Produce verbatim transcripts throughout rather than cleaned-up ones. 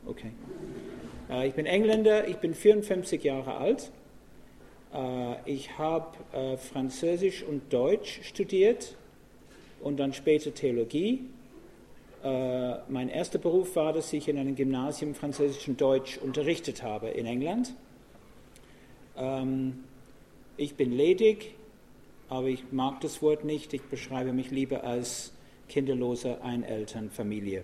Okay. Äh, ich bin Engländer, ich bin vierundfünfzig Jahre alt. Äh, ich habe äh, Französisch und Deutsch studiert und dann später Theologie. Äh, mein erster Beruf war, dass ich in einem Gymnasium Französisch und Deutsch unterrichtet habe in England. Ähm, ich bin ledig, aber ich mag das Wort nicht. Ich beschreibe mich lieber als kinderlose Einelternfamilie.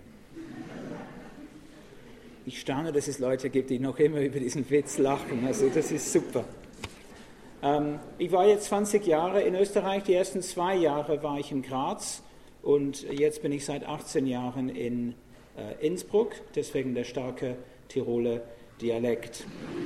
Ich staune, dass es Leute gibt, die noch immer über diesen Witz lachen. Also das ist super. Ähm, ich war jetzt zwanzig Jahre in Österreich. Die ersten zwei Jahre war ich in Graz und jetzt bin ich seit achtzehn Jahren in äh, Innsbruck. Deswegen der starke Tiroler Dialekt.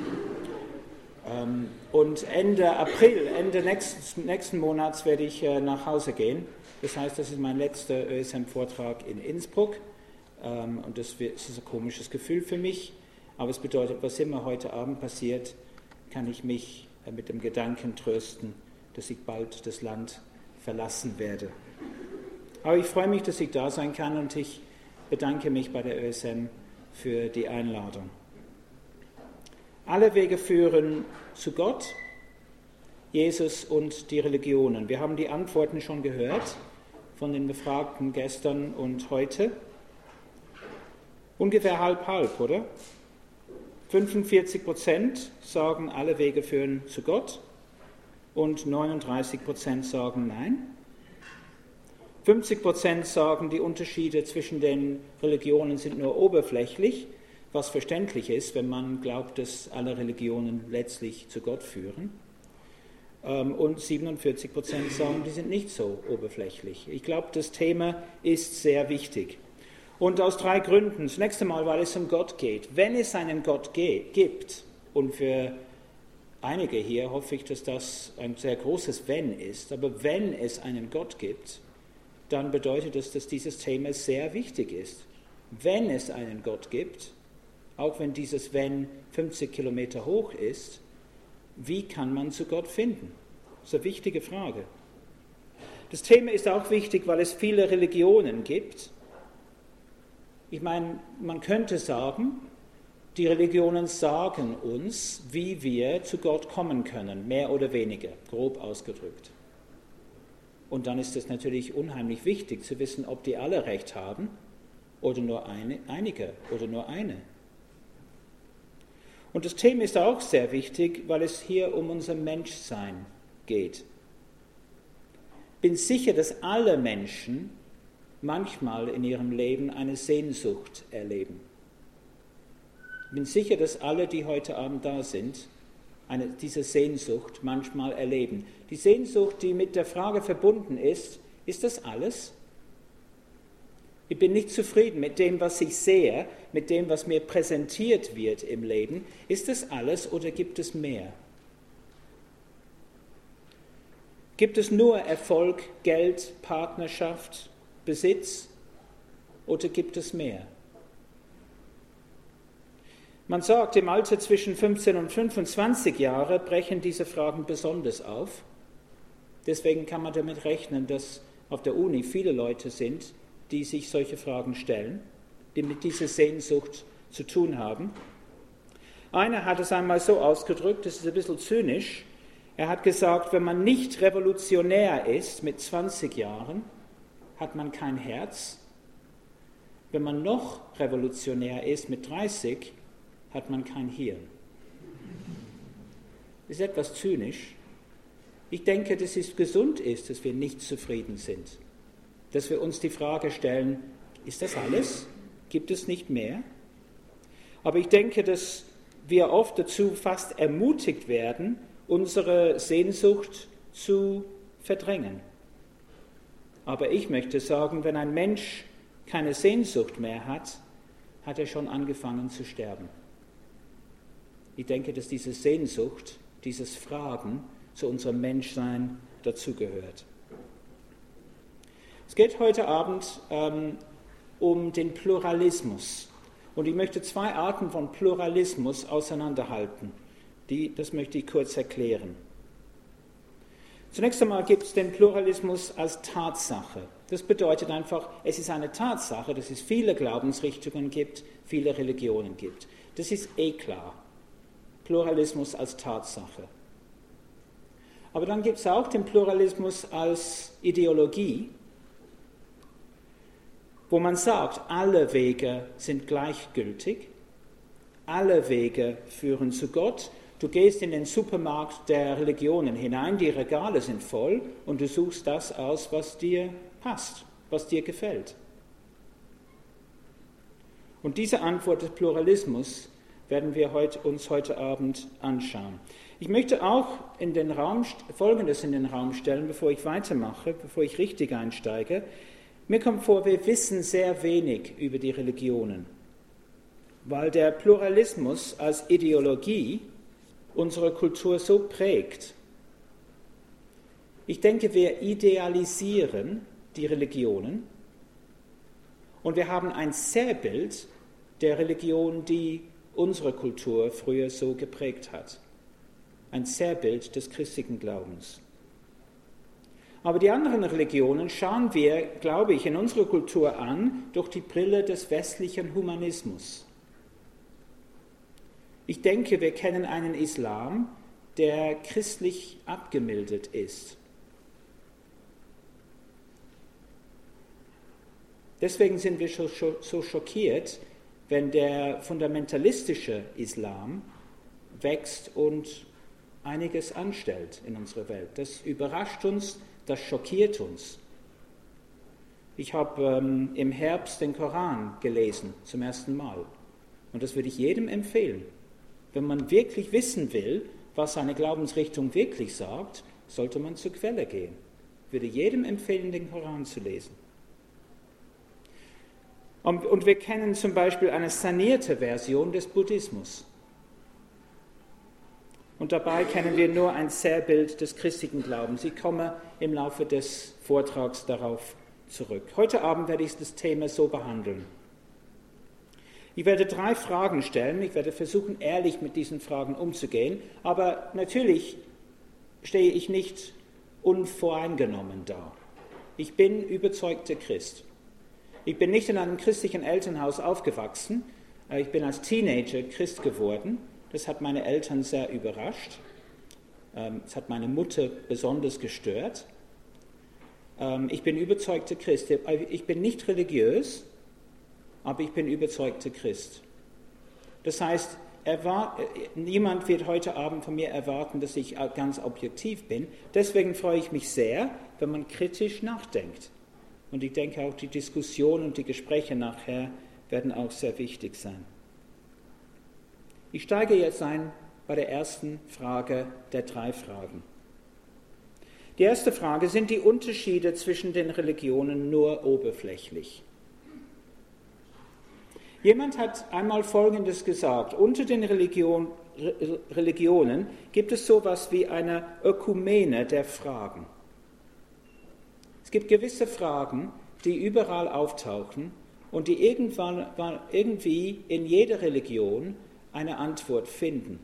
Ähm, und Ende April, Ende nächsten, nächsten Monats werde ich äh, nach Hause gehen. Das heißt, das ist mein letzter Ö S M-Vortrag in Innsbruck. Und das ist ein komisches Gefühl für mich, aber es bedeutet, was immer heute Abend passiert, kann ich mich mit dem Gedanken trösten, dass ich bald das Land verlassen werde. Aber ich freue mich, dass ich da sein kann und ich bedanke mich bei der Ö S M für die Einladung. Alle Wege führen zu Gott, Jesus und die Religionen. Wir haben die Antworten schon gehört von den Befragten gestern und heute. Ungefähr halb-halb, oder? fünfundvierzig Prozent sagen, alle Wege führen zu Gott und neununddreißig Prozent sagen nein. fünfzig Prozent sagen, die Unterschiede zwischen den Religionen sind nur oberflächlich, was verständlich ist, wenn man glaubt, dass alle Religionen letztlich zu Gott führen. Und siebenundvierzig Prozent sagen, die sind nicht so oberflächlich. Ich glaube, das Thema ist sehr wichtig. Und aus drei Gründen. Zunächst einmal, weil es um Gott geht. Wenn es einen Gott gibt, und für einige hier hoffe ich, dass das ein sehr großes Wenn ist, aber wenn es einen Gott gibt, dann bedeutet das, dass dieses Thema sehr wichtig ist. Wenn es einen Gott gibt, auch wenn dieses Wenn fünfzig Kilometer hoch ist, wie kann man zu Gott finden? Das ist eine wichtige Frage. Das Thema ist auch wichtig, weil es viele Religionen gibt. Ich meine, man könnte sagen, die Religionen sagen uns, wie wir zu Gott kommen können, mehr oder weniger, grob ausgedrückt. Und dann ist es natürlich unheimlich wichtig zu wissen, ob die alle recht haben oder nur eine, einige oder nur eine. Und das Thema ist auch sehr wichtig, weil es hier um unser Menschsein geht. Ich bin sicher, dass alle Menschen manchmal in ihrem Leben eine Sehnsucht erleben. Ich bin sicher, dass alle, die heute Abend da sind, eine, diese Sehnsucht manchmal erleben. Die Sehnsucht, die mit der Frage verbunden ist, ist das alles? Ich bin nicht zufrieden mit dem, was ich sehe, mit dem, was mir präsentiert wird im Leben. Ist das alles oder gibt es mehr? Gibt es nur Erfolg, Geld, Partnerschaft, Besitz oder gibt es mehr? Man sagt, im Alter zwischen fünfzehn und fünfundzwanzig Jahre brechen diese Fragen besonders auf. Deswegen kann man damit rechnen, dass auf der Uni viele Leute sind, die sich solche Fragen stellen, die mit dieser Sehnsucht zu tun haben. Einer hat es einmal so ausgedrückt, das ist ein bisschen zynisch. Er hat gesagt, wenn man nicht revolutionär ist mit zwanzig Jahren, hat man kein Herz. Wenn man noch revolutionär ist mit dreißig, hat man kein Hirn. Das ist etwas zynisch. Ich denke, dass es gesund ist, dass wir nicht zufrieden sind. Dass wir uns die Frage stellen, ist das alles? Gibt es nicht mehr? Aber ich denke, dass wir oft dazu fast ermutigt werden, unsere Sehnsucht zu verdrängen. Aber ich möchte sagen, wenn ein Mensch keine Sehnsucht mehr hat, hat er schon angefangen zu sterben. Ich denke, dass diese Sehnsucht, dieses Fragen zu unserem Menschsein dazugehört. Es geht heute Abend ähm, um den Pluralismus. Und ich möchte zwei Arten von Pluralismus auseinanderhalten. Die, das möchte ich kurz erklären. Zunächst einmal gibt es den Pluralismus als Tatsache. Das bedeutet einfach, es ist eine Tatsache, dass es viele Glaubensrichtungen gibt, viele Religionen gibt. Das ist eh klar. Pluralismus als Tatsache. Aber dann gibt es auch den Pluralismus als Ideologie, wo man sagt, alle Wege sind gleichgültig, alle Wege führen zu Gott. Du gehst in den Supermarkt der Religionen hinein, die Regale sind voll und du suchst das aus, was dir passt, was dir gefällt. Und diese Antwort des Pluralismus werden wir heute, uns heute Abend anschauen. Ich möchte auch in den Raum, Folgendes in den Raum stellen, bevor ich weitermache, bevor ich richtig einsteige. Mir kommt vor, wir wissen sehr wenig über die Religionen, weil der Pluralismus als Ideologie unsere Kultur so prägt. Ich denke, wir idealisieren die Religionen und wir haben ein Zerrbild der Religion, die unsere Kultur früher so geprägt hat. Ein Zerrbild des christlichen Glaubens. Aber die anderen Religionen schauen wir, glaube ich, in unserer Kultur an durch die Brille des westlichen Humanismus. Ich denke, wir kennen einen Islam, der christlich abgemildert ist. Deswegen sind wir so schockiert, wenn der fundamentalistische Islam wächst und einiges anstellt in unserer Welt. Das überrascht uns, das schockiert uns. Ich habe ähm, im Herbst den Koran gelesen, zum ersten Mal. Und das würde ich jedem empfehlen. Wenn man wirklich wissen will, was eine Glaubensrichtung wirklich sagt, sollte man zur Quelle gehen. Ich würde jedem empfehlen, den Koran zu lesen. Und, und wir kennen zum Beispiel eine sanierte Version des Buddhismus. Und dabei kennen wir nur ein Zerrbild des christlichen Glaubens. Ich komme im Laufe des Vortrags darauf zurück. Heute Abend werde ich das Thema so behandeln. Ich werde drei Fragen stellen. Ich werde versuchen, ehrlich mit diesen Fragen umzugehen. Aber natürlich stehe ich nicht unvoreingenommen da. Ich bin überzeugter Christ. Ich bin nicht in einem christlichen Elternhaus aufgewachsen. Ich bin als Teenager Christ geworden. Das hat meine Eltern sehr überrascht. Es hat meine Mutter besonders gestört. Ich bin überzeugter Christ. Ich bin nicht religiös, aber ich bin überzeugter Christ. Das heißt, erwart- niemand wird heute Abend von mir erwarten, dass ich ganz objektiv bin. Deswegen freue ich mich sehr, wenn man kritisch nachdenkt. Und ich denke auch, die Diskussion und die Gespräche nachher werden auch sehr wichtig sein. Ich steige jetzt ein bei der ersten Frage der drei Fragen. Die erste Frage: Sind die Unterschiede zwischen den Religionen nur oberflächlich? Jemand hat einmal Folgendes gesagt: Unter den Religion, Re- Religionen gibt es sowas wie eine Ökumene der Fragen. Es gibt gewisse Fragen, die überall auftauchen und die irgendwann, irgendwie in jeder Religion eine Antwort finden.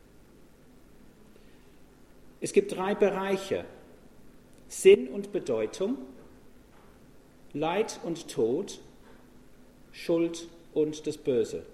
Es gibt drei Bereiche: Sinn und Bedeutung, Leid und Tod, Schuld und das Böse.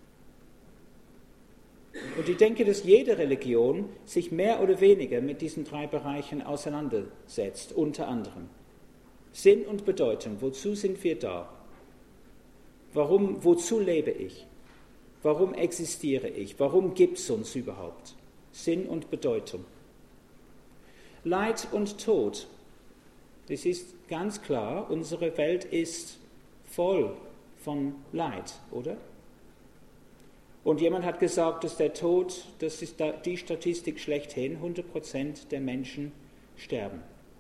Und ich denke, dass jede Religion sich mehr oder weniger mit diesen drei Bereichen auseinandersetzt, unter anderem. Sinn und Bedeutung, wozu sind wir da? Warum, wozu lebe ich? Warum existiere ich? Warum gibt es uns überhaupt? Sinn und Bedeutung. Leid und Tod. Es ist ganz klar, unsere Welt ist voll von Leid, oder? Und jemand hat gesagt, dass der Tod, das ist die Statistik schlechthin, hundert Prozent der Menschen sterben.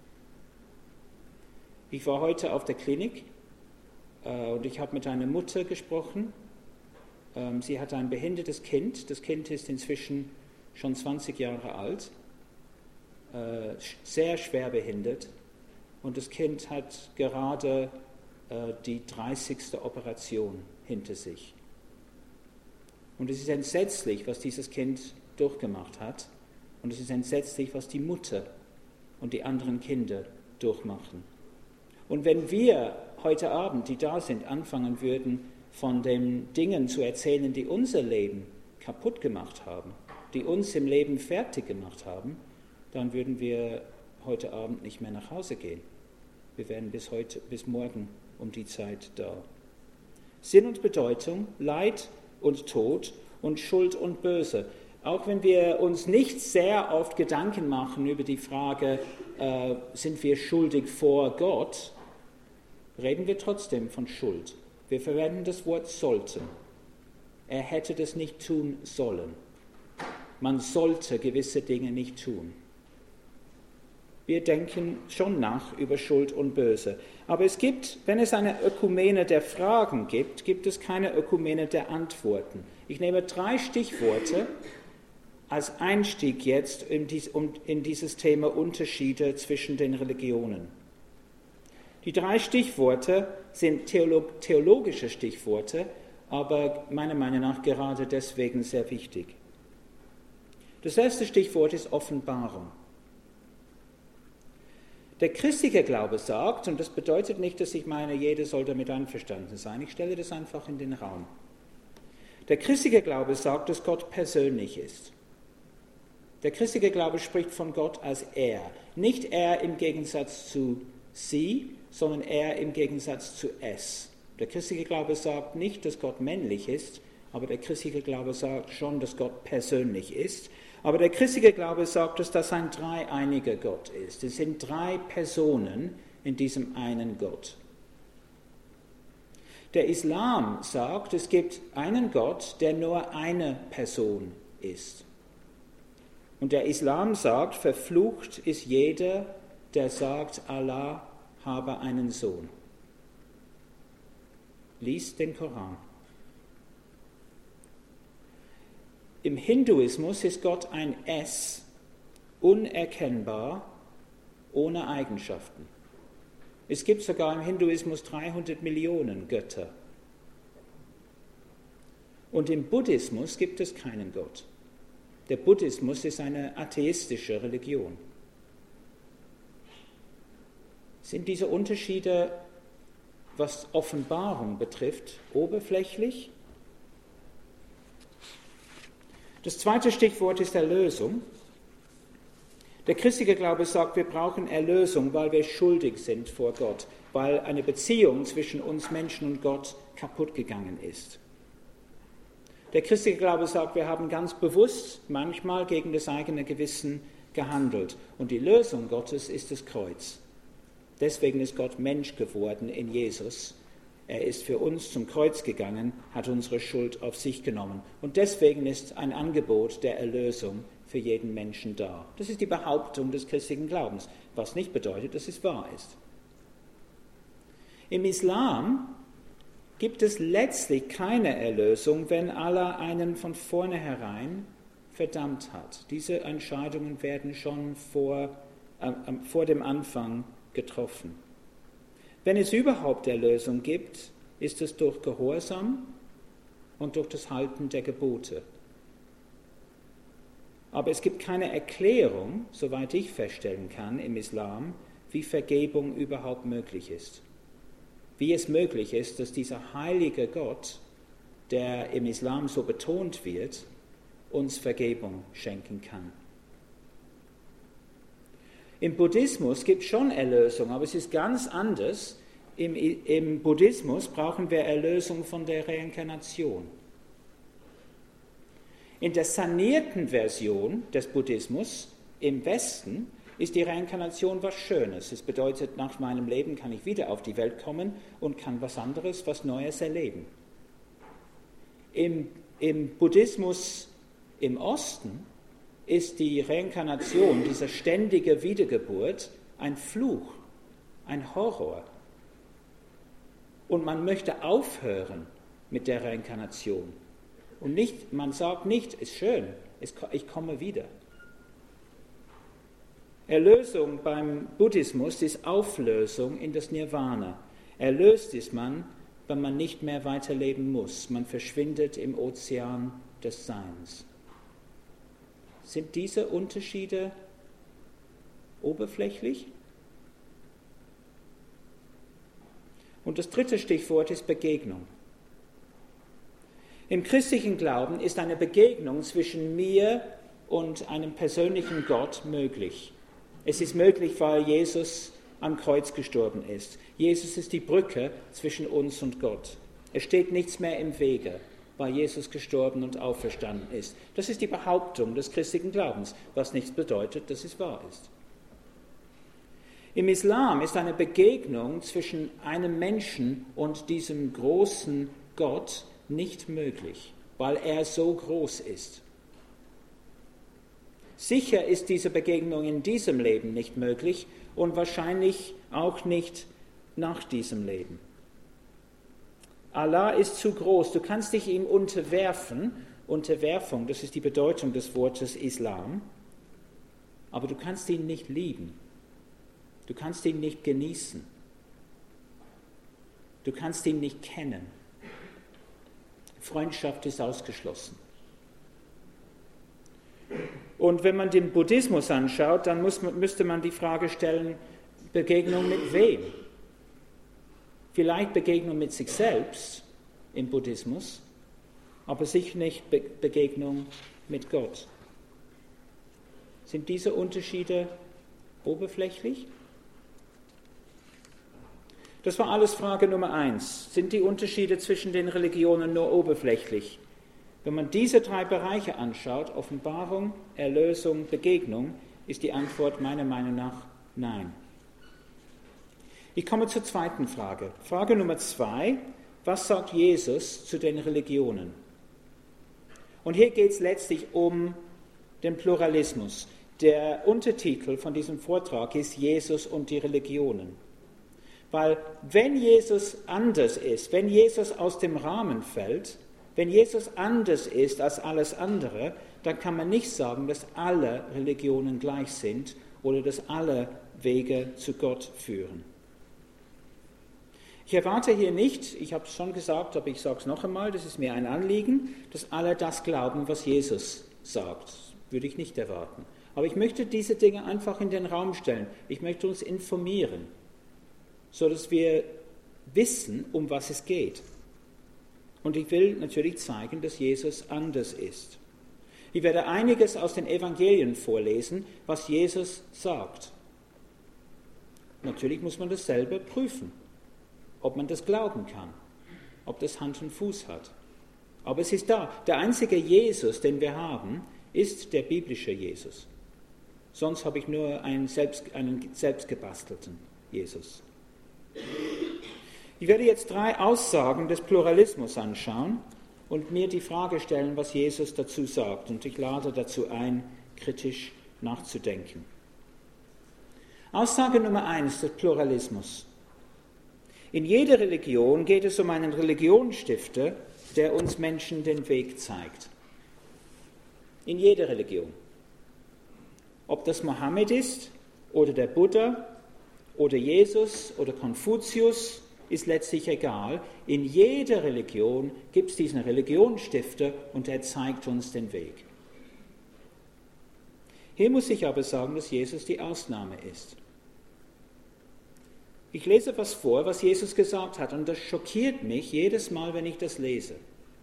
Ich war heute auf der Klinik äh, und ich habe mit einer Mutter gesprochen. Ähm, sie hat ein behindertes Kind. Das Kind ist inzwischen schon zwanzig Jahre alt, äh, sehr schwer behindert. Und das Kind hat gerade äh, die dreißigste Operation hinter sich. Und es ist entsetzlich, was dieses Kind durchgemacht hat. Und es ist entsetzlich, was die Mutter und die anderen Kinder durchmachen. Und wenn wir heute Abend, die da sind, anfangen würden, von den Dingen zu erzählen, die unser Leben kaputt gemacht haben, die uns im Leben fertig gemacht haben, dann würden wir heute Abend nicht mehr nach Hause gehen. Wir wären bis heute, bis morgen um die Zeit da. Sinn und Bedeutung, Leid und Tod und Schuld und Böse. Auch wenn wir uns nicht sehr oft Gedanken machen über die Frage, äh, sind wir schuldig vor Gott, reden wir trotzdem von Schuld. Wir verwenden das Wort sollten. Er hätte das nicht tun sollen. Man sollte gewisse Dinge nicht tun. Wir denken schon nach über Schuld und Böse. Aber es gibt, wenn es eine Ökumene der Fragen gibt, gibt es keine Ökumene der Antworten. Ich nehme drei Stichworte als Einstieg jetzt in, dies, um, in dieses Thema Unterschiede zwischen den Religionen. Die drei Stichworte sind theolog- theologische Stichworte, aber meiner Meinung nach gerade deswegen sehr wichtig. Das erste Stichwort ist Offenbarung. Der christliche Glaube sagt, und das bedeutet nicht, dass ich meine, jeder soll damit einverstanden sein, ich stelle das einfach in den Raum. Der christliche Glaube sagt, dass Gott persönlich ist. Der christliche Glaube spricht von Gott als er. Nicht er im Gegensatz zu sie, sondern er im Gegensatz zu es. Der christliche Glaube sagt nicht, dass Gott männlich ist, aber der christliche Glaube sagt schon, dass Gott persönlich ist. Aber der christliche Glaube sagt, dass das ein dreieiniger Gott ist. Es sind drei Personen in diesem einen Gott. Der Islam sagt, es gibt einen Gott, der nur eine Person ist. Und der Islam sagt, verflucht ist jeder, der sagt, Allah habe einen Sohn. Lies den Koran. Im Hinduismus ist Gott ein Es, unerkennbar, ohne Eigenschaften. Es gibt sogar im Hinduismus dreihundert Millionen Götter. Und im Buddhismus gibt es keinen Gott. Der Buddhismus ist eine atheistische Religion. Sind diese Unterschiede, was Offenbarung betrifft, oberflächlich? Das zweite Stichwort ist Erlösung. Der christliche Glaube sagt, wir brauchen Erlösung, weil wir schuldig sind vor Gott, weil eine Beziehung zwischen uns Menschen und Gott kaputt gegangen ist. Der christliche Glaube sagt, wir haben ganz bewusst manchmal gegen das eigene Gewissen gehandelt. Und die Lösung Gottes ist das Kreuz. Deswegen ist Gott Mensch geworden in Jesus. Er ist für uns zum Kreuz gegangen, hat unsere Schuld auf sich genommen. Und deswegen ist ein Angebot der Erlösung für jeden Menschen da. Das ist die Behauptung des christlichen Glaubens, was nicht bedeutet, dass es wahr ist. Im Islam gibt es letztlich keine Erlösung, wenn Allah einen von vornherein verdammt hat. Diese Entscheidungen werden schon vor, äh, vor dem Anfang getroffen. Wenn es überhaupt Erlösung gibt, ist es durch Gehorsam und durch das Halten der Gebote. Aber es gibt keine Erklärung, soweit ich feststellen kann, im Islam, wie Vergebung überhaupt möglich ist. Wie es möglich ist, dass dieser heilige Gott, der im Islam so betont wird, uns Vergebung schenken kann. Im Buddhismus gibt es schon Erlösung, aber es ist ganz anders. Im, Im Buddhismus brauchen wir Erlösung von der Reinkarnation. In der sanierten Version des Buddhismus im Westen ist die Reinkarnation was Schönes. Es bedeutet, nach meinem Leben kann ich wieder auf die Welt kommen und kann was anderes, was Neues erleben. Im, im Buddhismus im Osten ist die Reinkarnation, diese ständige Wiedergeburt, ein Fluch, ein Horror. Und man möchte aufhören mit der Reinkarnation. Und nicht, man sagt nicht, ist schön, ich komme wieder. Erlösung beim Buddhismus ist Auflösung in das Nirvana. Erlöst ist man, wenn man nicht mehr weiterleben muss. Man verschwindet im Ozean des Seins. Sind diese Unterschiede oberflächlich? Und das dritte Stichwort ist Begegnung. Im christlichen Glauben ist eine Begegnung zwischen mir und einem persönlichen Gott möglich. Es ist möglich, weil Jesus am Kreuz gestorben ist. Jesus ist die Brücke zwischen uns und Gott. Es steht nichts mehr im Wege, weil Jesus gestorben und auferstanden ist. Das ist die Behauptung des christlichen Glaubens, was nichts bedeutet, dass es wahr ist. Im Islam ist eine Begegnung zwischen einem Menschen und diesem großen Gott nicht möglich, weil er so groß ist. Sicher ist diese Begegnung in diesem Leben nicht möglich und wahrscheinlich auch nicht nach diesem Leben. Allah ist zu groß, du kannst dich ihm unterwerfen, Unterwerfung, das ist die Bedeutung des Wortes Islam, aber du kannst ihn nicht lieben, du kannst ihn nicht genießen, du kannst ihn nicht kennen. Freundschaft ist ausgeschlossen. Und wenn man den Buddhismus anschaut, dann muss, müsste man die Frage stellen, Begegnung mit wem? Vielleicht Begegnung mit sich selbst im Buddhismus, aber sicher nicht Be- Begegnung mit Gott. Sind diese Unterschiede oberflächlich? Das war alles Frage Nummer eins. Sind die Unterschiede zwischen den Religionen nur oberflächlich? Wenn man diese drei Bereiche anschaut, Offenbarung, Erlösung, Begegnung, ist die Antwort meiner Meinung nach nein. Ich komme zur zweiten Frage. Frage Nummer zwei, was sagt Jesus zu den Religionen? Und hier geht es letztlich um den Pluralismus. Der Untertitel von diesem Vortrag ist Jesus und die Religionen. Weil wenn Jesus anders ist, wenn Jesus aus dem Rahmen fällt, wenn Jesus anders ist als alles andere, dann kann man nicht sagen, dass alle Religionen gleich sind oder dass alle Wege zu Gott führen. Ich erwarte hier nicht, ich habe es schon gesagt, aber ich sage es noch einmal, das ist mir ein Anliegen, dass alle das glauben, was Jesus sagt. Das würde ich nicht erwarten. Aber ich möchte diese Dinge einfach in den Raum stellen. Ich möchte uns informieren, sodass wir wissen, um was es geht. Und ich will natürlich zeigen, dass Jesus anders ist. Ich werde einiges aus den Evangelien vorlesen, was Jesus sagt. Natürlich muss man das selber prüfen, ob man das glauben kann, ob das Hand und Fuß hat. Aber es ist da. Der einzige Jesus, den wir haben, ist der biblische Jesus. Sonst habe ich nur einen, selbst, einen selbstgebastelten Jesus. Ich werde jetzt drei Aussagen des Pluralismus anschauen und mir die Frage stellen, was Jesus dazu sagt. Und ich lade dazu ein, kritisch nachzudenken. Aussage Nummer eins des Pluralismus. In jeder Religion geht es um einen Religionsstifter, der uns Menschen den Weg zeigt. In jeder Religion. Ob das Mohammed ist oder der Buddha oder Jesus oder Konfuzius, ist letztlich egal. In jeder Religion gibt es diesen Religionsstifter und er zeigt uns den Weg. Hier muss ich aber sagen, dass Jesus die Ausnahme ist. Ich lese was vor, was Jesus gesagt hat, und das schockiert mich jedes Mal, wenn ich das lese.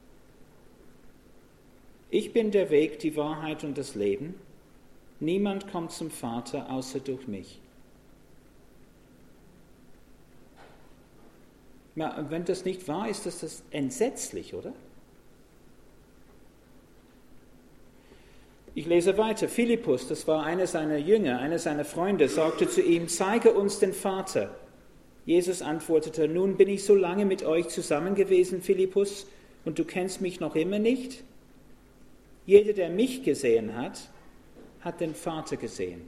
Ich bin der Weg, die Wahrheit und das Leben. Niemand kommt zum Vater außer durch mich. Na, wenn das nicht wahr ist, ist das entsetzlich, oder? Ich lese weiter. Philippus, das war einer seiner Jünger, einer seiner Freunde, sagte zu ihm, zeige uns den Vater. Jesus antwortete, nun bin ich so lange mit euch zusammen gewesen, Philippus, und du kennst mich noch immer nicht? Jeder, der mich gesehen hat, hat den Vater gesehen.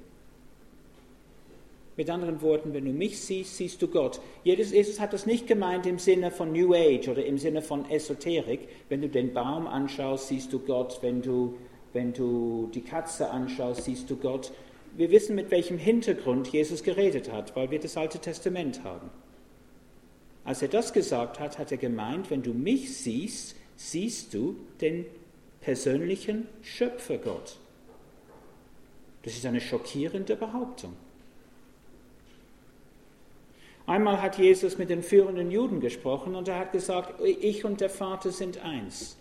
Mit anderen Worten, wenn du mich siehst, siehst du Gott. Jesus hat das nicht gemeint im Sinne von New Age oder im Sinne von Esoterik. Wenn du den Baum anschaust, siehst du Gott. Wenn du, wenn du die Katze anschaust, siehst du Gott. Wir wissen, mit welchem Hintergrund Jesus geredet hat, weil wir das Alte Testament haben. Als er das gesagt hat, hat er gemeint, wenn du mich siehst, siehst du den persönlichen Schöpfergott. Das ist eine schockierende Behauptung. Einmal hat Jesus mit den führenden Juden gesprochen und er hat gesagt, ich und der Vater sind eins.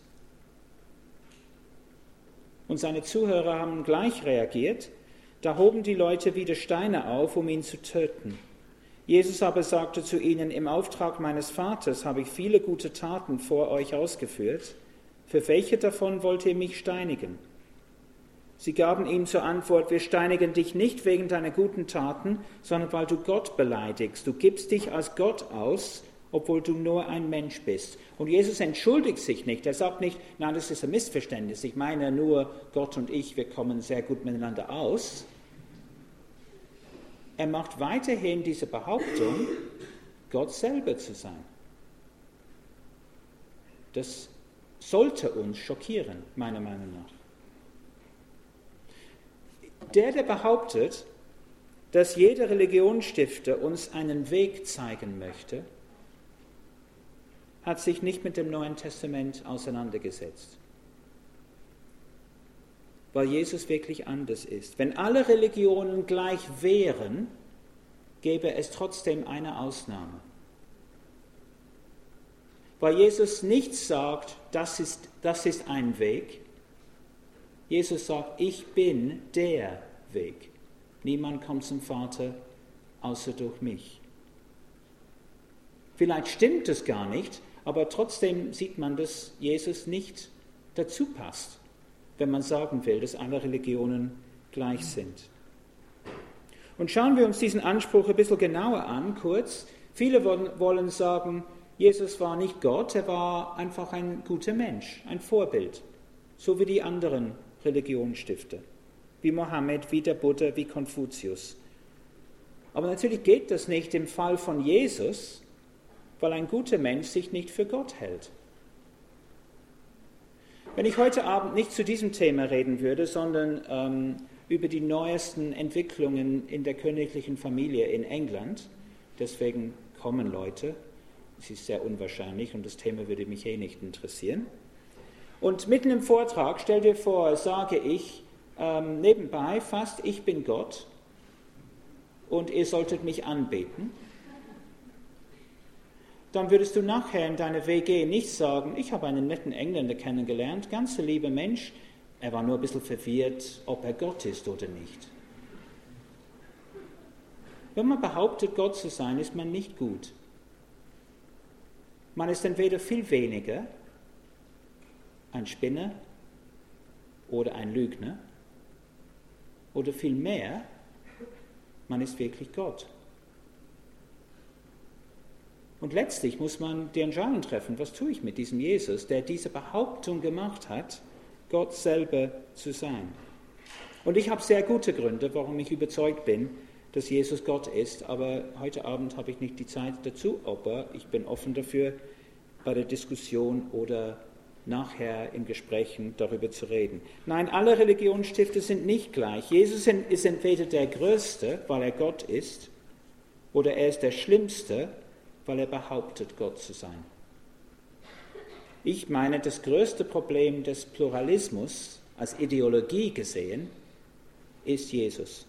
Und seine Zuhörer haben gleich reagiert. Da hoben die Leute wieder Steine auf, um ihn zu töten. Jesus aber sagte zu ihnen, im Auftrag meines Vaters habe ich viele gute Taten vor euch ausgeführt. Für welche davon wollt ihr mich steinigen? Sie gaben ihm zur Antwort, wir steinigen dich nicht wegen deiner guten Taten, sondern weil du Gott beleidigst. Du gibst dich als Gott aus, obwohl du nur ein Mensch bist. Und Jesus entschuldigt sich nicht. Er sagt nicht, nein, das ist ein Missverständnis. Ich meine nur, Gott und ich, wir kommen sehr gut miteinander aus. Er macht weiterhin diese Behauptung, Gott selber zu sein. Das sollte uns schockieren, meiner Meinung nach. Der, der behauptet, dass jeder Religionsstifter uns einen Weg zeigen möchte, hat sich nicht mit dem Neuen Testament auseinandergesetzt. Weil Jesus wirklich anders ist. Wenn alle Religionen gleich wären, gäbe es trotzdem eine Ausnahme. Weil Jesus nicht sagt, das ist, das ist ein Weg. Jesus sagt, ich bin der Weg. Niemand kommt zum Vater, außer durch mich. Vielleicht stimmt es gar nicht, aber trotzdem sieht man, dass Jesus nicht dazu passt, wenn man sagen will, dass alle Religionen gleich sind. Und schauen wir uns diesen Anspruch ein bisschen genauer an, kurz. Viele wollen sagen, Jesus war nicht Gott, er war einfach ein guter Mensch, ein Vorbild, so wie die anderen Religionsstifter, wie Mohammed, wie der Buddha, wie Konfuzius. Aber natürlich geht das nicht im Fall von Jesus, weil ein guter Mensch sich nicht für Gott hält. Wenn ich heute Abend nicht zu diesem Thema reden würde, sondern ähm, über die neuesten Entwicklungen in der königlichen Familie in England, deswegen kommen Leute, es ist sehr unwahrscheinlich und das Thema würde mich eh nicht interessieren. Und mitten im Vortrag, stell dir vor, sage ich ähm, nebenbei fast, ich bin Gott und ihr solltet mich anbeten. Dann würdest du nachher in deiner W G nicht sagen, ich habe einen netten Engländer kennengelernt, ganz ein lieber Mensch, er war nur ein bisschen verwirrt, ob er Gott ist oder nicht. Wenn man behauptet, Gott zu sein, ist man nicht gut. Man ist entweder viel weniger ein Spinner oder ein Lügner oder viel mehr, man ist wirklich Gott. Und letztlich muss man die Entscheidung treffen, was tue ich mit diesem Jesus, der diese Behauptung gemacht hat, Gott selber zu sein. Und ich habe sehr gute Gründe, warum ich überzeugt bin, dass Jesus Gott ist, aber heute Abend habe ich nicht die Zeit dazu, aber ich bin offen dafür, bei der Diskussion oder nachher in Gesprächen darüber zu reden. Nein, alle Religionsstifter sind nicht gleich. Jesus ist entweder der Größte, weil er Gott ist, oder er ist der Schlimmste, weil er behauptet, Gott zu sein. Ich meine, das größte Problem des Pluralismus, als Ideologie gesehen, ist Jesus.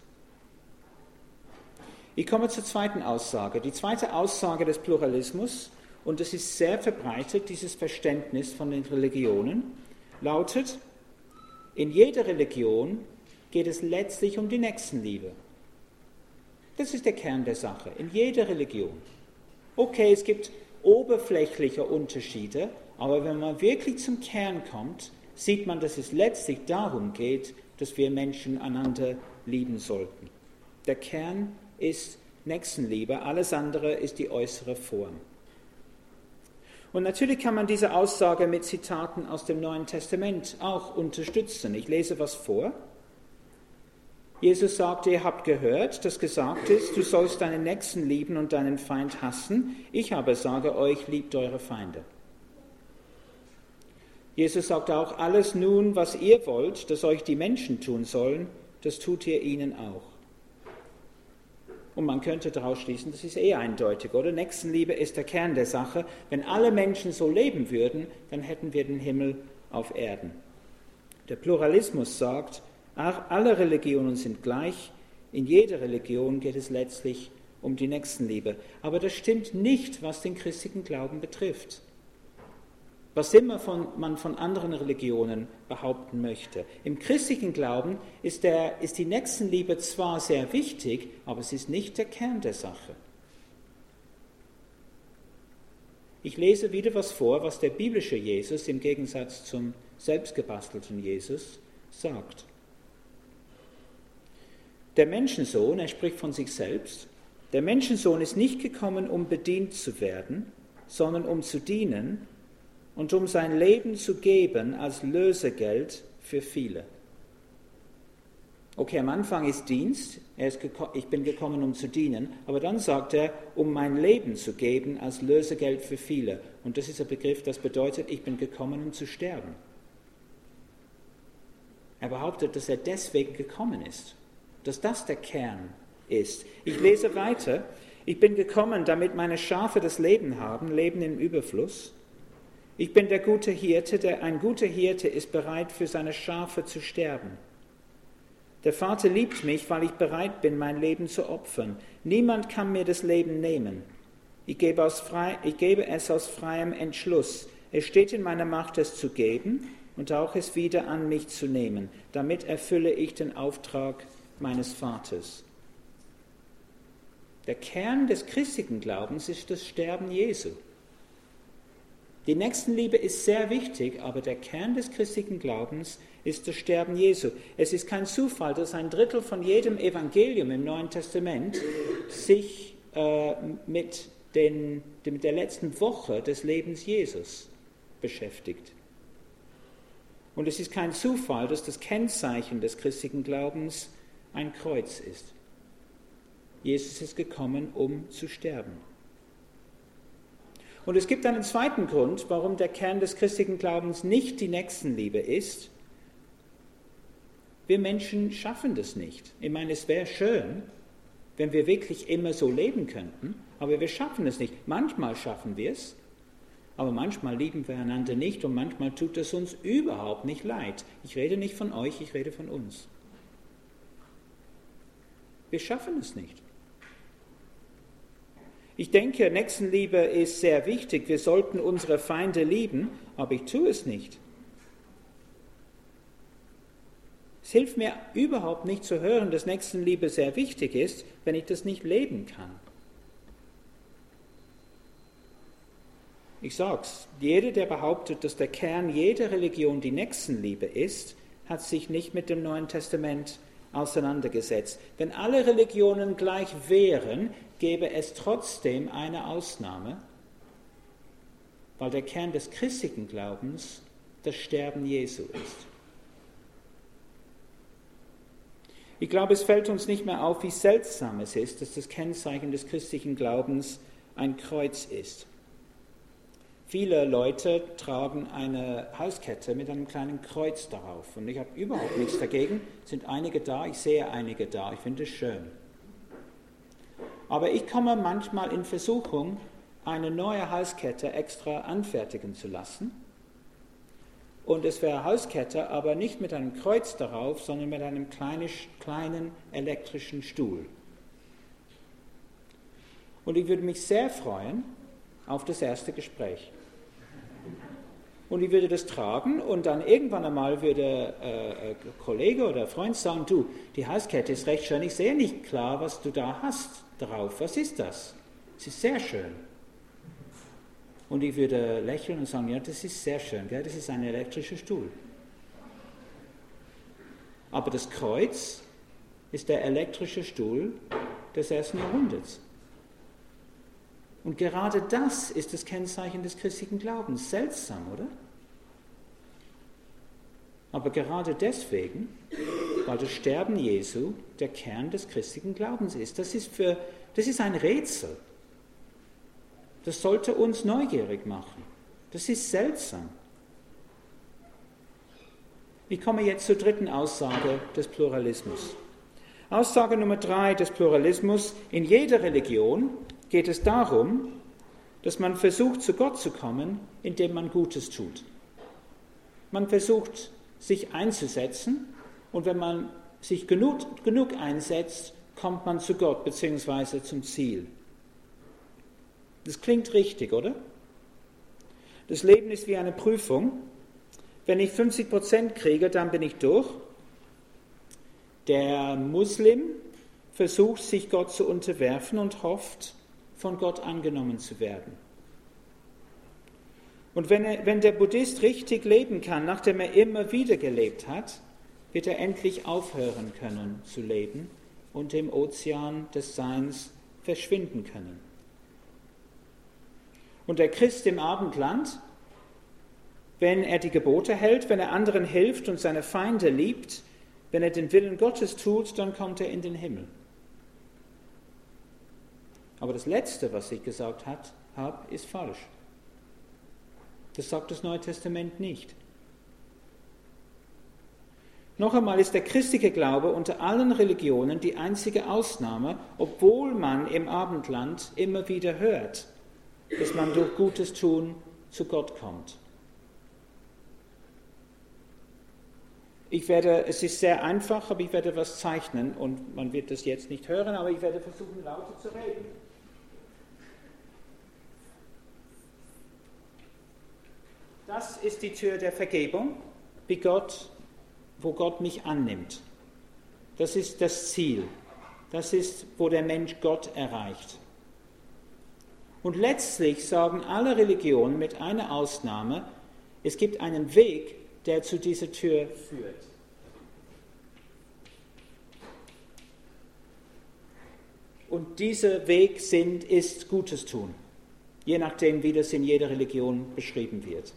Ich komme zur zweiten Aussage. Die zweite Aussage des Pluralismus, und es ist sehr verbreitet, dieses Verständnis von den Religionen, lautet, in jeder Religion geht es letztlich um die Nächstenliebe. Das ist der Kern der Sache, in jeder Religion. Okay, es gibt oberflächliche Unterschiede, aber wenn man wirklich zum Kern kommt, sieht man, dass es letztlich darum geht, dass wir Menschen einander lieben sollten. Der Kern ist Nächstenliebe, alles andere ist die äußere Form. Und natürlich kann man diese Aussage mit Zitaten aus dem Neuen Testament auch unterstützen. Ich lese was vor. Jesus sagte, ihr habt gehört, dass gesagt ist, du sollst deinen Nächsten lieben und deinen Feind hassen. Ich aber sage euch, liebt eure Feinde. Jesus sagt auch, alles nun, was ihr wollt, dass euch die Menschen tun sollen, das tut ihr ihnen auch. Und man könnte daraus schließen, das ist eh eindeutig, oder? Nächstenliebe ist der Kern der Sache. Wenn alle Menschen so leben würden, dann hätten wir den Himmel auf Erden. Der Pluralismus sagt, alle Religionen sind gleich, in jeder Religion geht es letztlich um die Nächstenliebe. Aber das stimmt nicht, was den christlichen Glauben betrifft. Was immer von, man von anderen Religionen behaupten möchte. Im christlichen Glauben ist, der, ist die Nächstenliebe zwar sehr wichtig, aber es ist nicht der Kern der Sache. Ich lese wieder was vor, was der biblische Jesus im Gegensatz zum selbstgebastelten Jesus sagt. Der Menschensohn, er spricht von sich selbst, der Menschensohn ist nicht gekommen, um bedient zu werden, sondern um zu dienen und um sein Leben zu geben als Lösegeld für viele. Okay, am Anfang ist Dienst, er ist geko- ich bin gekommen, um zu dienen, aber dann sagt er, um mein Leben zu geben als Lösegeld für viele. Und das ist ein Begriff, das bedeutet, ich bin gekommen, um zu sterben. Er behauptet, dass er deswegen gekommen ist, dass das der Kern ist. Ich lese weiter, ich bin gekommen, damit meine Schafe das Leben haben, Leben im Überfluss. Ich bin der gute Hirte, der ein guter Hirte ist bereit, für seine Schafe zu sterben. Der Vater liebt mich, weil ich bereit bin, mein Leben zu opfern. Niemand kann mir das Leben nehmen. Ich gebe, aus frei, ich gebe es aus freiem Entschluss. Es steht in meiner Macht, es zu geben und auch es wieder an mich zu nehmen. Damit erfülle ich den Auftrag meines Vaters. Der Kern des christlichen Glaubens ist das Sterben Jesu. Die Nächstenliebe ist sehr wichtig, aber der Kern des christlichen Glaubens ist das Sterben Jesu. Es ist kein Zufall, dass ein Drittel von jedem Evangelium im Neuen Testament sich äh, mit, den, mit der letzten Woche des Lebens Jesus beschäftigt. Und es ist kein Zufall, dass das Kennzeichen des christlichen Glaubens ein Kreuz ist. Jesus ist gekommen, um zu sterben. Und es gibt einen zweiten Grund, warum der Kern des christlichen Glaubens nicht die Nächstenliebe ist. Wir Menschen schaffen das nicht. Ich meine, es wäre schön, wenn wir wirklich immer so leben könnten, aber wir schaffen es nicht. Manchmal schaffen wir es, aber manchmal lieben wir einander nicht und manchmal tut es uns überhaupt nicht leid. Ich rede nicht von euch, ich rede von uns. Wir schaffen es nicht. Ich denke, Nächstenliebe ist sehr wichtig. Wir sollten unsere Feinde lieben, aber ich tue es nicht. Es hilft mir überhaupt nicht zu hören, dass Nächstenliebe sehr wichtig ist, wenn ich das nicht leben kann. Ich sag's, jeder, der behauptet, dass der Kern jeder Religion die Nächstenliebe ist, hat sich nicht mit dem Neuen Testament auseinandergesetzt. Wenn alle Religionen gleich wären, gäbe es trotzdem eine Ausnahme, weil der Kern des christlichen Glaubens das Sterben Jesu ist. Ich glaube, es fällt uns nicht mehr auf, wie seltsam es ist, dass das Kennzeichen des christlichen Glaubens ein Kreuz ist. Viele Leute tragen eine Halskette mit einem kleinen Kreuz darauf. Und ich habe überhaupt nichts dagegen. Es sind einige da, ich sehe einige da, ich finde es schön. Aber ich komme manchmal in Versuchung, eine neue Halskette extra anfertigen zu lassen. Und es wäre Halskette, aber nicht mit einem Kreuz darauf, sondern mit einem kleinen, kleinen elektrischen Stuhl. Und ich würde mich sehr freuen auf das erste Gespräch. Und ich würde das tragen und dann irgendwann einmal würde äh, ein Kollege oder ein Freund sagen, du, die Halskette ist recht schön, ich sehe nicht klar, was du da hast drauf. Was ist das? Es ist sehr schön. Und ich würde lächeln und sagen, ja, das ist sehr schön, gell? Das ist ein elektrischer Stuhl. Aber das Kreuz ist der elektrische Stuhl des ersten Jahrhunderts. Und gerade das ist das Kennzeichen des christlichen Glaubens. Seltsam, oder? Aber gerade deswegen, weil das Sterben Jesu der Kern des christlichen Glaubens ist. Das ist, für, das ist ein Rätsel. Das sollte uns neugierig machen. Das ist seltsam. Ich komme jetzt zur dritten Aussage des Pluralismus. Aussage Nummer drei des Pluralismus. In jeder Religion geht es darum, dass man versucht, zu Gott zu kommen, indem man Gutes tut. Man versucht, sich einzusetzen und wenn man sich genug, genug einsetzt, kommt man zu Gott bzw. zum Ziel. Das klingt richtig, oder? Das Leben ist wie eine Prüfung. Wenn ich fünfzig Prozent kriege, dann bin ich durch. Der Muslim versucht, sich Gott zu unterwerfen und hofft, von Gott angenommen zu werden. Und wenn, er, wenn der Buddhist richtig leben kann, nachdem er immer wieder gelebt hat, wird er endlich aufhören können zu leben und im Ozean des Seins verschwinden können. Und der Christ im Abendland, wenn er die Gebote hält, wenn er anderen hilft und seine Feinde liebt, wenn er den Willen Gottes tut, dann kommt er in den Himmel. Aber das Letzte, was ich gesagt habe, ist falsch. Das sagt das Neue Testament nicht. Noch einmal ist der christliche Glaube unter allen Religionen die einzige Ausnahme, obwohl man im Abendland immer wieder hört, dass man durch Gutes tun zu Gott kommt. Ich werde, es ist sehr einfach, aber ich werde was zeichnen und man wird das jetzt nicht hören, aber ich werde versuchen, lauter zu reden. Das ist die Tür der Vergebung, wie Gott, wo Gott mich annimmt. Das ist das Ziel. Das ist, wo der Mensch Gott erreicht. Und letztlich sagen alle Religionen mit einer Ausnahme, es gibt einen Weg, der zu dieser Tür führt. Und dieser Weg sind, ist Gutes tun, je nachdem, wie das in jeder Religion beschrieben wird.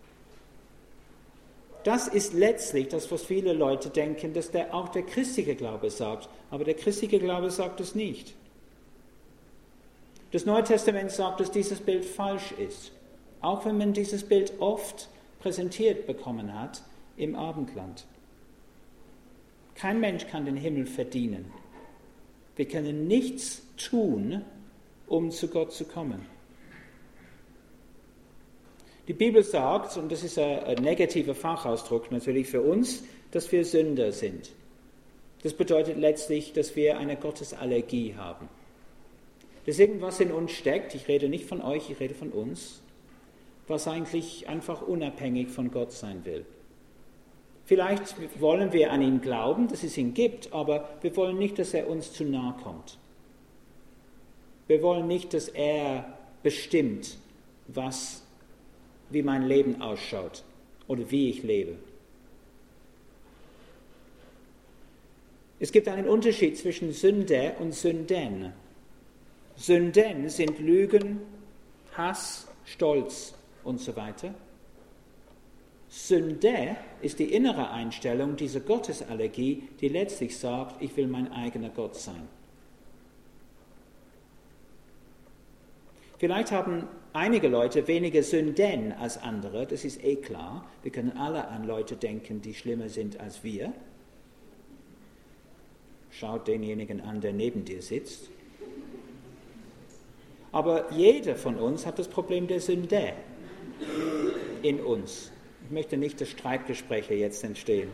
Das ist letztlich das, was viele Leute denken, dass der, auch der christliche Glaube sagt. Aber der christliche Glaube sagt es nicht. Das Neue Testament sagt, dass dieses Bild falsch ist. Auch wenn man dieses Bild oft präsentiert bekommen hat im Abendland. Kein Mensch kann den Himmel verdienen. Wir können nichts tun, um zu Gott zu kommen. Die Bibel sagt, und das ist ein, ein negativer Fachausdruck natürlich für uns, dass wir Sünder sind. Das bedeutet letztlich, dass wir eine Gottesallergie haben. Dass irgendwas in uns steckt, ich rede nicht von euch, ich rede von uns, was eigentlich einfach unabhängig von Gott sein will. Vielleicht wollen wir an ihn glauben, dass es ihn gibt, aber wir wollen nicht, dass er uns zu nahe kommt. Wir wollen nicht, dass er bestimmt, was, wie mein Leben ausschaut oder wie ich lebe. Es gibt einen Unterschied zwischen Sünde und Sünden. Sünden sind Lügen, Hass, Stolz und so weiter. Sünde ist die innere Einstellung dieser Gottesallergie, die letztlich sagt, ich will mein eigener Gott sein. Vielleicht haben einige Leute weniger Sünden als andere, das ist eh klar. Wir können alle an Leute denken, die schlimmer sind als wir. Schaut denjenigen an, der neben dir sitzt. Aber jeder von uns hat das Problem der Sünde in uns. Ich möchte nicht, dass Streitgespräche jetzt entstehen.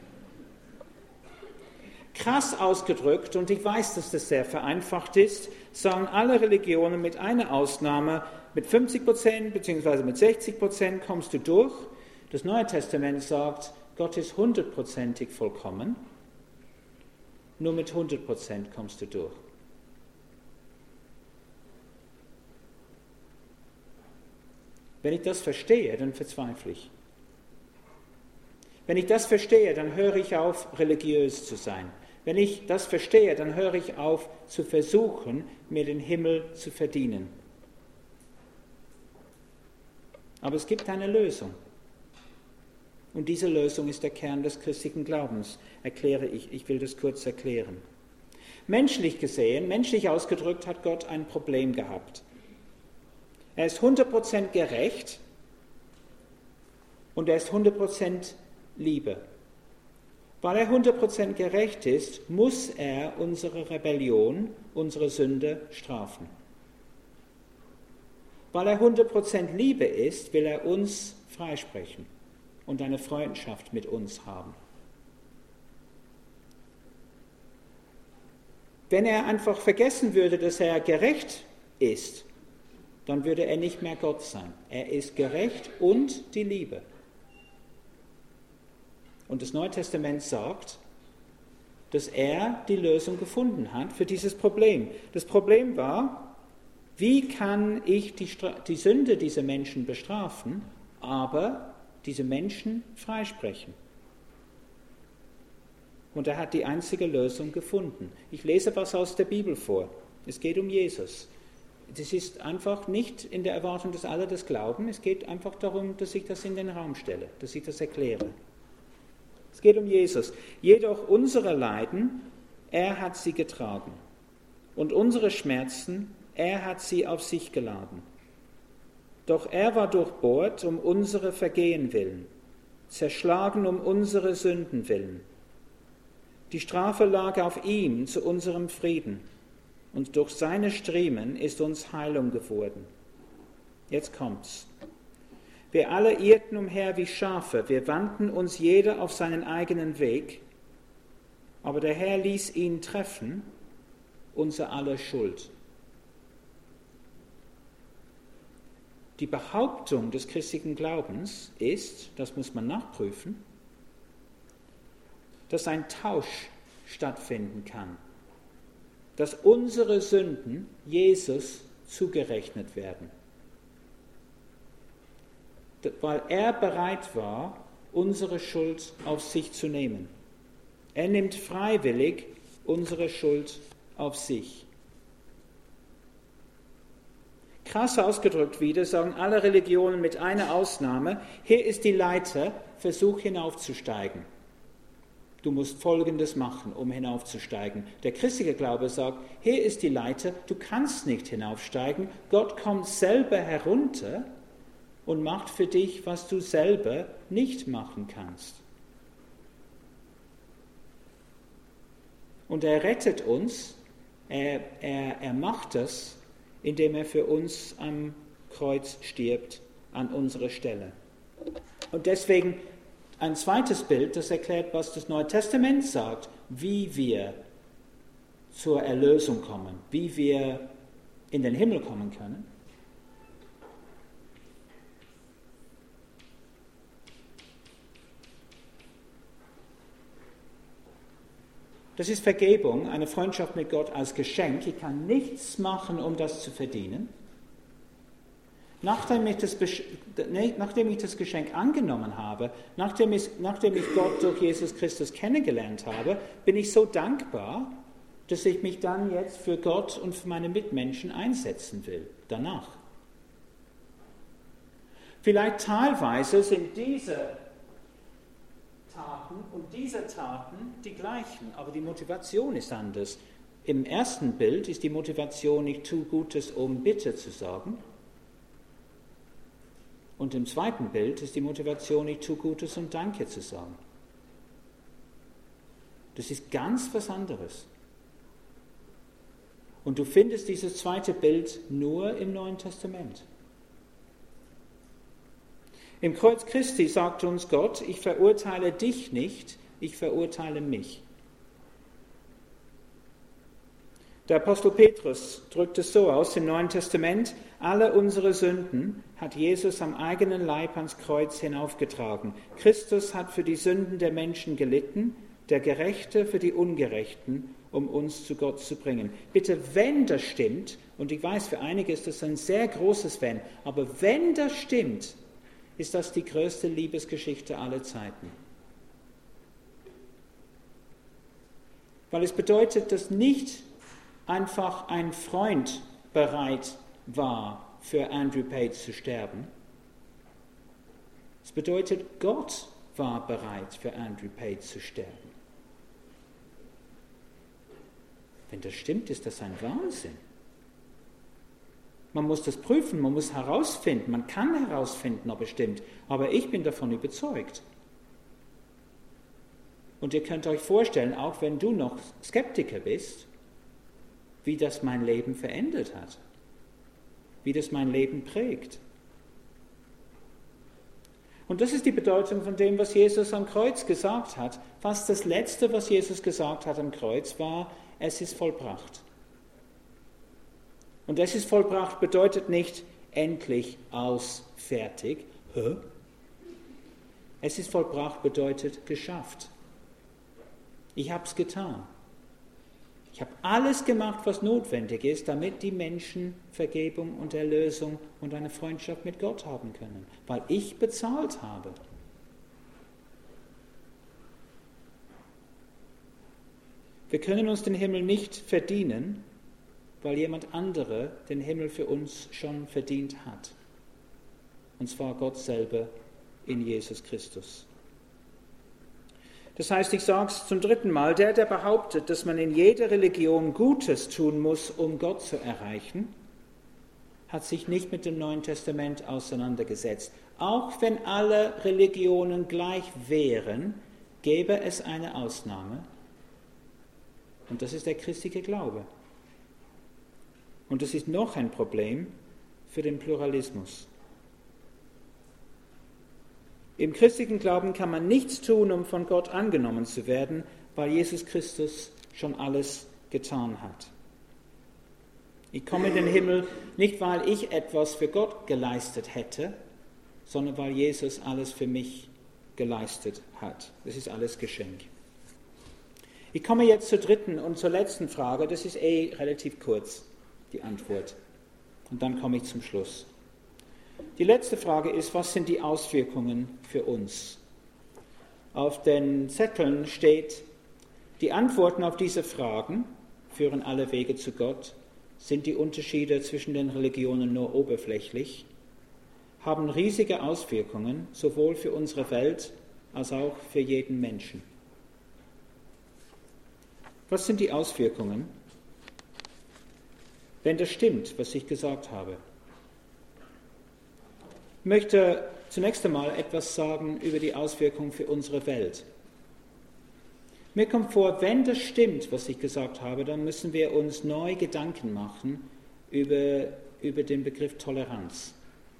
Krass ausgedrückt, und ich weiß, dass das sehr vereinfacht ist, sagen alle Religionen mit einer Ausnahme, mit fünfzig Prozent bzw. mit sechzig Prozent kommst du durch. Das Neue Testament sagt, Gott ist hundertprozentig vollkommen. Nur mit hundert Prozent kommst du durch. Wenn ich das verstehe, dann verzweifle ich. Wenn ich das verstehe, dann höre ich auf, religiös zu sein. Wenn ich das verstehe, dann höre ich auf, zu versuchen, mir den Himmel zu verdienen. Aber es gibt eine Lösung. Und diese Lösung ist der Kern des christlichen Glaubens. Erkläre ich, ich will das kurz erklären. Menschlich gesehen, menschlich ausgedrückt, hat Gott ein Problem gehabt. Er ist hundert Prozent gerecht und er ist hundert Prozent Liebe. Weil er hundert Prozent gerecht ist, muss er unsere Rebellion, unsere Sünde strafen. Weil er hundert Prozent Liebe ist, will er uns freisprechen und eine Freundschaft mit uns haben. Wenn er einfach vergessen würde, dass er gerecht ist, dann würde er nicht mehr Gott sein. Er ist gerecht und die Liebe. Und das Neue Testament sagt, dass er die Lösung gefunden hat für dieses Problem. Das Problem war, wie kann ich die, Stra- die Sünde dieser Menschen bestrafen, aber diese Menschen freisprechen? Und er hat die einzige Lösung gefunden. Ich lese was aus der Bibel vor. Es geht um Jesus. Das ist einfach nicht in der Erwartung, dass alle das glauben. Es geht einfach darum, dass ich das in den Raum stelle, dass ich das erkläre. Es geht um Jesus. Jedoch unsere Leiden, er hat sie getragen. Und unsere Schmerzen, er hat sie auf sich geladen. Doch er war durchbohrt um unsere Vergehen willen, zerschlagen um unsere Sünden willen. Die Strafe lag auf ihm zu unserem Frieden, und durch seine Striemen ist uns Heilung geworden. Jetzt kommt's. Wir alle irrten umher wie Schafe, wir wandten uns jeder auf seinen eigenen Weg, aber der Herr ließ ihn treffen, unser aller Schuld. Die Behauptung des christlichen Glaubens ist, das muss man nachprüfen, dass ein Tausch stattfinden kann, dass unsere Sünden Jesus zugerechnet werden, weil er bereit war, unsere Schuld auf sich zu nehmen. Er nimmt freiwillig unsere Schuld auf sich. Krass ausgedrückt wieder, sagen alle Religionen mit einer Ausnahme, hier ist die Leiter, versuch hinaufzusteigen. Du musst Folgendes machen, um hinaufzusteigen. Der christliche Glaube sagt, hier ist die Leiter, du kannst nicht hinaufsteigen. Gott kommt selber herunter und macht für dich, was du selber nicht machen kannst. Und er rettet uns, er, er, er macht das, indem er für uns am Kreuz stirbt, an unserer Stelle. Und deswegen ein zweites Bild, das erklärt, was das Neue Testament sagt, wie wir zur Erlösung kommen, wie wir in den Himmel kommen können. Das ist Vergebung, eine Freundschaft mit Gott als Geschenk. Ich kann nichts machen, um das zu verdienen. Nachdem ich das, nachdem ich das Geschenk angenommen habe, nachdem ich, nachdem ich Gott durch Jesus Christus kennengelernt habe, bin ich so dankbar, dass ich mich dann jetzt für Gott und für meine Mitmenschen einsetzen will, danach. Vielleicht teilweise sind diese Taten und diese Taten die gleichen, aber die Motivation ist anders. Im ersten Bild ist die Motivation, ich tue Gutes, um Bitte zu sagen. Und im zweiten Bild ist die Motivation, ich tue Gutes, um Danke zu sagen. Das ist ganz was anderes. Und du findest dieses zweite Bild nur im Neuen Testament. Im Kreuz Christi sagt uns Gott, ich verurteile dich nicht, ich verurteile mich. Der Apostel Petrus drückt es so aus im Neuen Testament, alle unsere Sünden hat Jesus am eigenen Leib ans Kreuz hinaufgetragen. Christus hat für die Sünden der Menschen gelitten, der Gerechte für die Ungerechten, um uns zu Gott zu bringen. Bitte, wenn das stimmt, und ich weiß, für einige ist das ein sehr großes Wenn, aber wenn das stimmt, ist das die größte Liebesgeschichte aller Zeiten. Weil es bedeutet, dass nicht einfach ein Freund bereit war, für Andrew Page zu sterben. Es bedeutet, Gott war bereit, für Andrew Page zu sterben. Wenn das stimmt, ist das ein Wahnsinn. Man muss das prüfen, man muss herausfinden, man kann herausfinden, ob es stimmt, aber ich bin davon überzeugt. Und ihr könnt euch vorstellen, auch wenn du noch Skeptiker bist, wie das mein Leben verändert hat, wie das mein Leben prägt. Und das ist die Bedeutung von dem, was Jesus am Kreuz gesagt hat. Fast das Letzte, was Jesus gesagt hat am Kreuz, war, es ist vollbracht. Und es ist vollbracht bedeutet nicht endlich, aus, fertig. Hä? Es ist vollbracht bedeutet geschafft. Ich habe es getan. Ich habe alles gemacht, was notwendig ist, damit die Menschen Vergebung und Erlösung und eine Freundschaft mit Gott haben können, weil ich bezahlt habe. Wir können uns den Himmel nicht verdienen, weil jemand andere den Himmel für uns schon verdient hat. Und zwar Gott selber in Jesus Christus. Das heißt, ich sage es zum dritten Mal, der, der behauptet, dass man in jeder Religion Gutes tun muss, um Gott zu erreichen, hat sich nicht mit dem Neuen Testament auseinandergesetzt. Auch wenn alle Religionen gleich wären, gäbe es eine Ausnahme. Und das ist der christliche Glaube. Und das ist noch ein Problem für den Pluralismus. Im christlichen Glauben kann man nichts tun, um von Gott angenommen zu werden, weil Jesus Christus schon alles getan hat. Ich komme in den Himmel nicht, weil ich etwas für Gott geleistet hätte, sondern weil Jesus alles für mich geleistet hat. Das ist alles Geschenk. Ich komme jetzt zur dritten und zur letzten Frage. Das ist eh relativ kurz, die Antwort. Und dann komme ich zum Schluss. Die letzte Frage ist, was sind die Auswirkungen für uns? Auf den Zetteln steht, die Antworten auf diese Fragen führen alle Wege zu Gott. Sind die Unterschiede zwischen den Religionen nur oberflächlich? Haben riesige Auswirkungen, sowohl für unsere Welt als auch für jeden Menschen. Was sind die Auswirkungen, wenn das stimmt, was ich gesagt habe? Ich möchte zunächst einmal etwas sagen über die Auswirkungen für unsere Welt. Mir kommt vor, wenn das stimmt, was ich gesagt habe, dann müssen wir uns neu Gedanken machen über, über den Begriff Toleranz.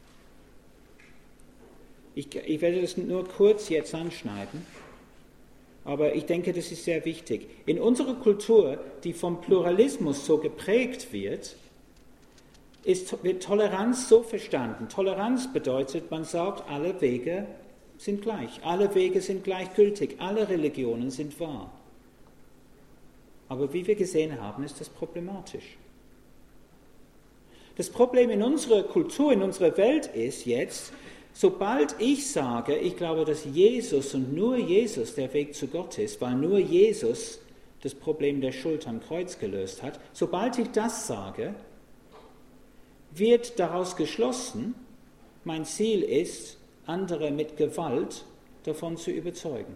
Ich, ich werde das nur kurz jetzt anschneiden, aber ich denke, das ist sehr wichtig. In unserer Kultur, die vom Pluralismus so geprägt wird, ist, wird Toleranz so verstanden. Toleranz bedeutet, man sagt, alle Wege sind gleich, alle Wege sind gleichgültig, alle Religionen sind wahr. Aber wie wir gesehen haben, ist das problematisch. Das Problem in unserer Kultur, in unserer Welt ist jetzt, sobald ich sage, ich glaube, dass Jesus und nur Jesus der Weg zu Gott ist, weil nur Jesus das Problem der Schuld am Kreuz gelöst hat, sobald ich das sage, wird daraus geschlossen, mein Ziel ist, andere mit Gewalt davon zu überzeugen.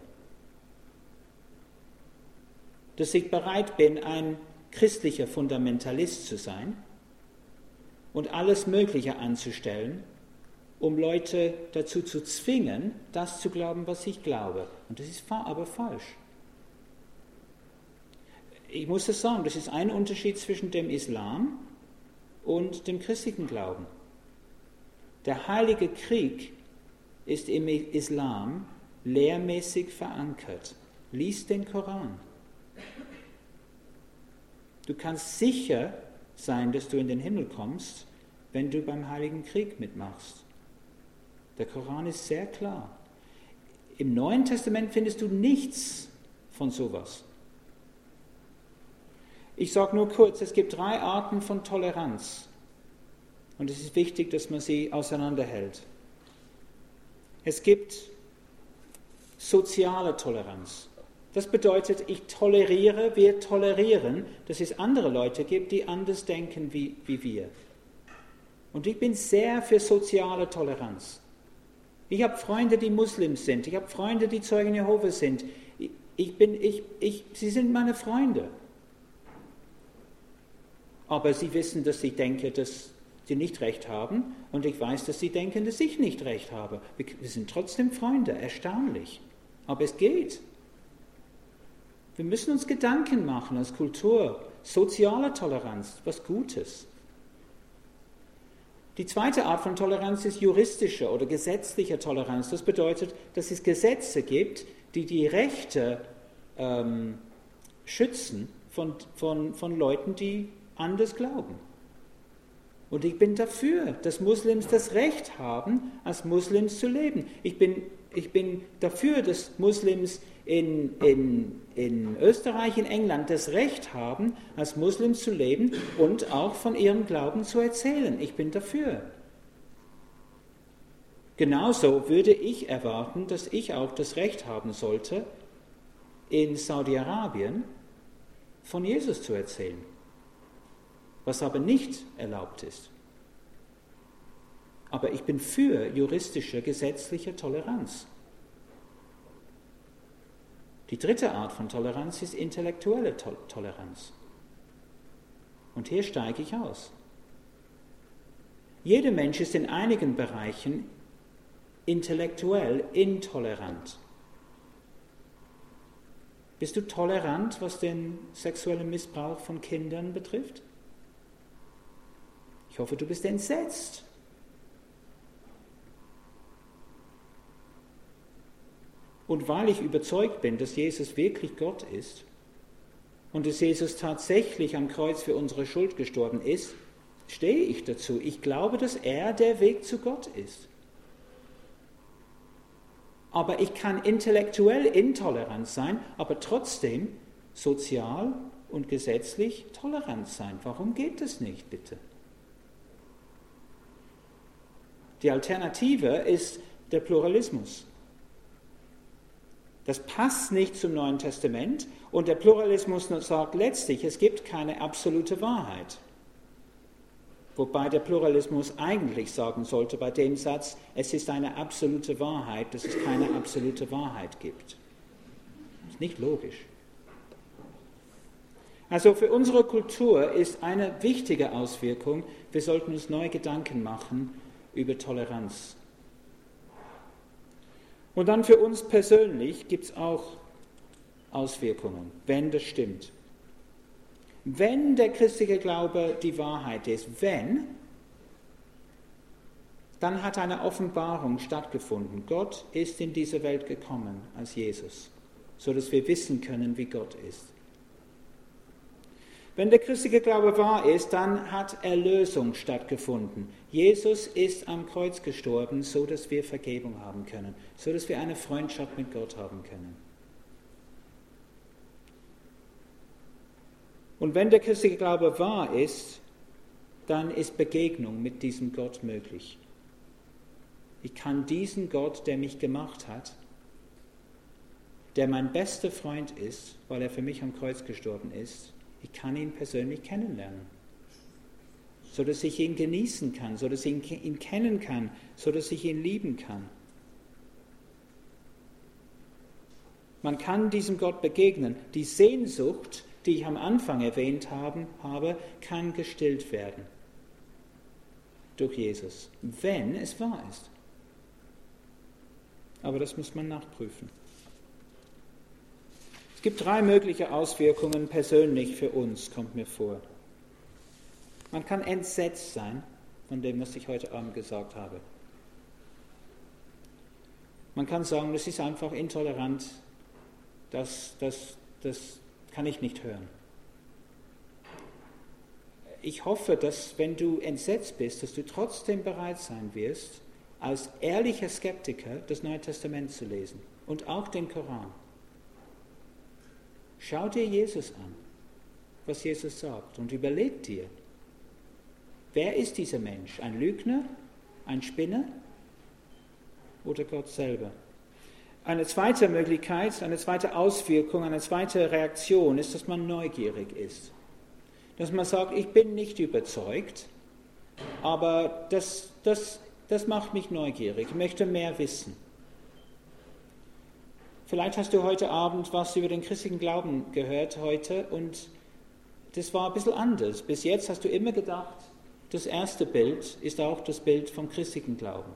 Dass ich bereit bin, ein christlicher Fundamentalist zu sein und alles Mögliche anzustellen, um Leute dazu zu zwingen, das zu glauben, was ich glaube. Und das ist aber falsch. Ich muss das sagen, das ist ein Unterschied zwischen dem Islam und dem christlichen Glauben. Der Heilige Krieg ist im Islam lehrmäßig verankert. Lies den Koran. Du kannst sicher sein, dass du in den Himmel kommst, wenn du beim Heiligen Krieg mitmachst. Der Koran ist sehr klar. Im Neuen Testament findest du nichts von sowas. Ich sage nur kurz, es gibt drei Arten von Toleranz. Und es ist wichtig, dass man sie auseinanderhält. Es gibt soziale Toleranz. Das bedeutet, ich toleriere, wir tolerieren, dass es andere Leute gibt, die anders denken wie, wie wir. Und ich bin sehr für soziale Toleranz. Ich habe Freunde, die Muslims sind. Ich habe Freunde, die Zeugen Jehovas sind. Ich bin, ich, ich, sie sind meine Freunde. Aber sie wissen, dass ich denke, dass sie nicht recht haben. Und ich weiß, dass sie denken, dass ich nicht recht habe. Wir, wir sind trotzdem Freunde. Erstaunlich. Aber es geht. Wir müssen uns Gedanken machen als Kultur. Soziale Toleranz, was Gutes. Die zweite Art von Toleranz ist juristische oder gesetzliche Toleranz. Das bedeutet, dass es Gesetze gibt, die die Rechte ähm, schützen von, von, von Leuten, die anders glauben. Und ich bin dafür, dass Muslims das Recht haben, als Muslims zu leben. Ich bin, ich bin dafür, dass Muslims in, in, in Österreich, in England das Recht haben, als Muslims zu leben und auch von ihrem Glauben zu erzählen. Ich bin dafür. Genauso würde ich erwarten, dass ich auch das Recht haben sollte, in Saudi-Arabien von Jesus zu erzählen, was aber nicht erlaubt ist. Aber ich bin für juristische, gesetzliche Toleranz. Die dritte Art von Toleranz ist intellektuelle to- Toleranz. Und hier steige ich aus. Jeder Mensch ist in einigen Bereichen intellektuell intolerant. Bist du tolerant, was den sexuellen Missbrauch von Kindern betrifft? Ich hoffe, du bist entsetzt. Und weil ich überzeugt bin, dass Jesus wirklich Gott ist und dass Jesus tatsächlich am Kreuz für unsere Schuld gestorben ist, stehe ich dazu. Ich glaube, dass er der Weg zu Gott ist. Aber ich kann intellektuell intolerant sein, aber trotzdem sozial und gesetzlich tolerant sein. Warum geht das nicht, bitte? Die Alternative ist der Pluralismus. Das passt nicht zum Neuen Testament und der Pluralismus sagt letztlich, es gibt keine absolute Wahrheit. Wobei der Pluralismus eigentlich sagen sollte bei dem Satz, es ist eine absolute Wahrheit, dass es keine absolute Wahrheit gibt. Das ist nicht logisch. Also für unsere Kultur ist eine wichtige Auswirkung, wir sollten uns neue Gedanken machen über Toleranz. Und dann für uns persönlich gibt es auch Auswirkungen, wenn das stimmt. Wenn der christliche Glaube die Wahrheit ist, wenn, dann hat eine Offenbarung stattgefunden. Gott ist in diese Welt gekommen als Jesus, sodass wir wissen können, wie Gott ist. Wenn der christliche Glaube wahr ist, dann hat Erlösung stattgefunden. Jesus ist am Kreuz gestorben, so dass wir Vergebung haben können, so dass wir eine Freundschaft mit Gott haben können. Und wenn der christliche Glaube wahr ist, dann ist Begegnung mit diesem Gott möglich. Ich kann diesen Gott, der mich gemacht hat, der mein bester Freund ist, weil er für mich am Kreuz gestorben ist, ich kann ihn persönlich kennenlernen, so dass ich ihn genießen kann, so dass ich ihn kennen kann, so dass ich ihn lieben kann. Man kann diesem Gott begegnen. Die Sehnsucht, die ich am Anfang erwähnt haben, habe, kann gestillt werden durch Jesus, wenn es wahr ist. Aber das muss man nachprüfen. Es gibt drei mögliche Auswirkungen persönlich für uns, kommt mir vor. Man kann entsetzt sein von dem, was ich heute Abend gesagt habe. Man kann sagen, das ist einfach intolerant, das, das, das kann ich nicht hören. Ich hoffe, dass wenn du entsetzt bist, dass du trotzdem bereit sein wirst, als ehrlicher Skeptiker das Neue Testament zu lesen und auch den Koran. Schau dir Jesus an, was Jesus sagt, und überleg dir, wer ist dieser Mensch? Ein Lügner? Ein Spinner? Oder Gott selber? Eine zweite Möglichkeit, eine zweite Auswirkung, eine zweite Reaktion ist, dass man neugierig ist. Dass man sagt, ich bin nicht überzeugt, aber das, das, das macht mich neugierig, ich möchte mehr wissen. Vielleicht hast du heute Abend was über den christlichen Glauben gehört heute und das war ein bisschen anders. Bis jetzt hast du immer gedacht, das erste Bild ist auch das Bild vom christlichen Glauben.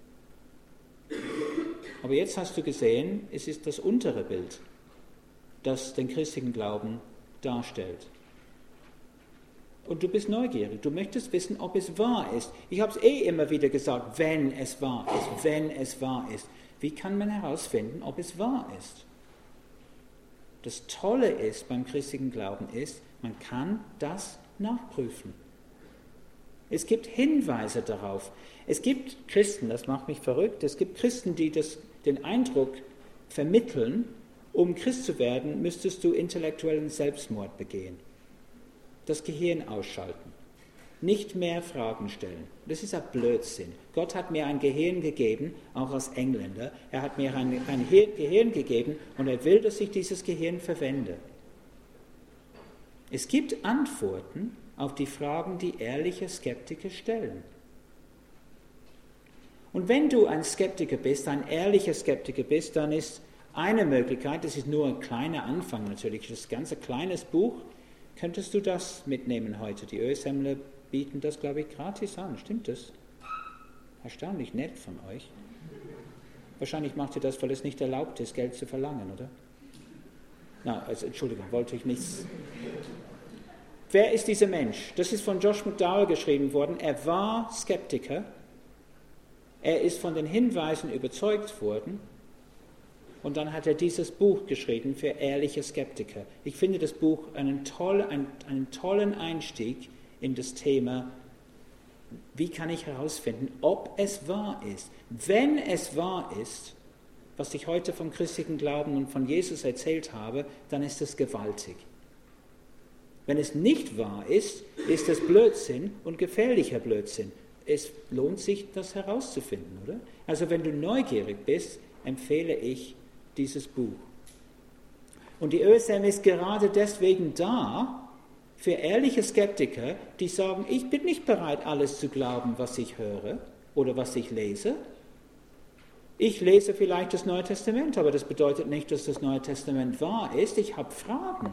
Aber jetzt hast du gesehen, es ist das untere Bild, das den christlichen Glauben darstellt. Und du bist neugierig, du möchtest wissen, ob es wahr ist. Ich habe es eh immer wieder gesagt, wenn es wahr ist, wenn es wahr ist. Wie kann man herausfinden, ob es wahr ist? Das Tolle ist beim christlichen Glauben ist, man kann das nachprüfen. Es gibt Hinweise darauf. Es gibt Christen, das macht mich verrückt, es gibt Christen, die das, den Eindruck vermitteln, um Christ zu werden, müsstest du intellektuellen Selbstmord begehen. Das Gehirn ausschalten. Nicht mehr Fragen stellen. Das ist ein Blödsinn. Gott hat mir ein Gehirn gegeben, auch als Engländer. Er hat mir ein, ein Gehirn gegeben und er will, dass ich dieses Gehirn verwende. Es gibt Antworten auf die Fragen, die ehrliche Skeptiker stellen. Und wenn du ein Skeptiker bist, ein ehrlicher Skeptiker bist, dann ist eine Möglichkeit, das ist nur ein kleiner Anfang natürlich, das ist ein ganz kleines Buch, könntest du das mitnehmen heute. Die ÖSMler bieten das, glaube ich, gratis an. Stimmt das? Erstaunlich nett von euch. Wahrscheinlich macht ihr das, weil es nicht erlaubt ist, Geld zu verlangen, oder? Na, also Entschuldigung, wollte ich nichts. Wer ist dieser Mensch? Das ist von Josh McDowell geschrieben worden. Er war Skeptiker. Er ist von den Hinweisen überzeugt worden. Und dann hat er dieses Buch geschrieben für ehrliche Skeptiker. Ich finde das Buch einen, toll, einen, einen tollen Einstieg in das Thema, wie kann ich herausfinden, ob es wahr ist. Wenn es wahr ist, was ich heute vom christlichen Glauben und von Jesus erzählt habe, dann ist es gewaltig. Wenn es nicht wahr ist, ist es Blödsinn und gefährlicher Blödsinn. Es lohnt sich, das herauszufinden, oder? Also wenn du neugierig bist, empfehle ich dieses Buch. Und die Ö S M ist gerade deswegen da, für ehrliche Skeptiker, die sagen, ich bin nicht bereit, alles zu glauben, was ich höre oder was ich lese. Ich lese vielleicht das Neue Testament, aber das bedeutet nicht, dass das Neue Testament wahr ist. Ich habe Fragen.